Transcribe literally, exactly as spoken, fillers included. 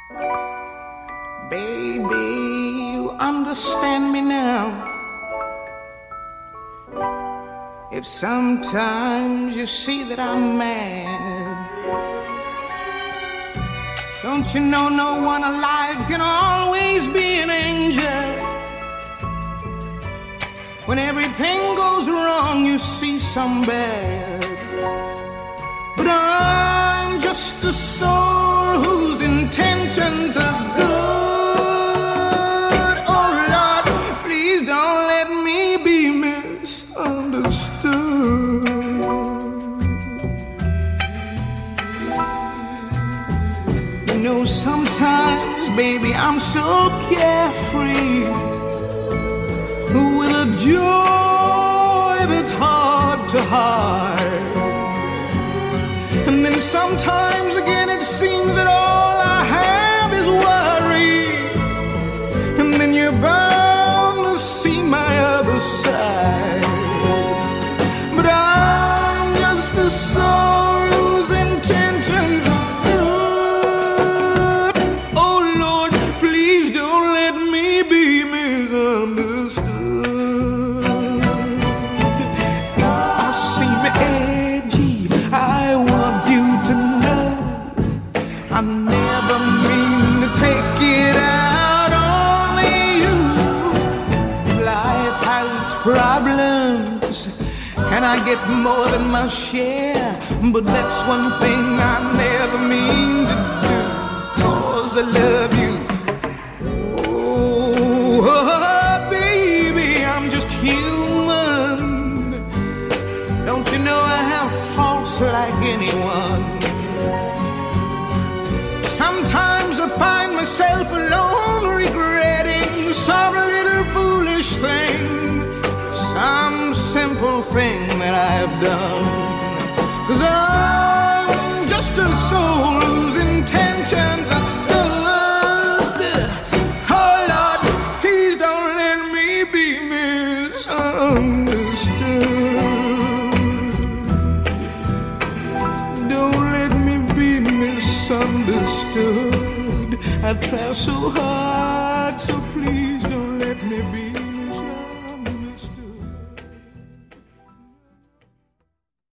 Baby, you understand me now. If sometimes you see that I'm mad, don't you know no one alive can always be an angel? When everything goes wrong, you see some bad. But I'm just a soul whose intentions are good. Oh Lord, please don't let me be misunderstood. You know, sometimes, baby, I'm so carefree, with a joy that's hard to hide. And then sometimes again it seems that all I have is worry. And then you're bound to see my other side. But I'm just a soul whose intentions are good. Oh Lord, please don't let me be misunderstood. If I seem edgy, I want you to know I never mean to take it out on you. Life has its problems, and I get more than my share. But that's one thing I never mean to do, 'cause I love you. Oh, baby, I'm just human. Don't you know I have faults like anyone? Sometimes I find myself alone regretting some little foolish thing, some simple thing that I've done. 'Cause I'm just a soul whose intentions are good. Oh Lord, please don't let me be misunderstood. Don't let me be misunderstood. I try so hard, so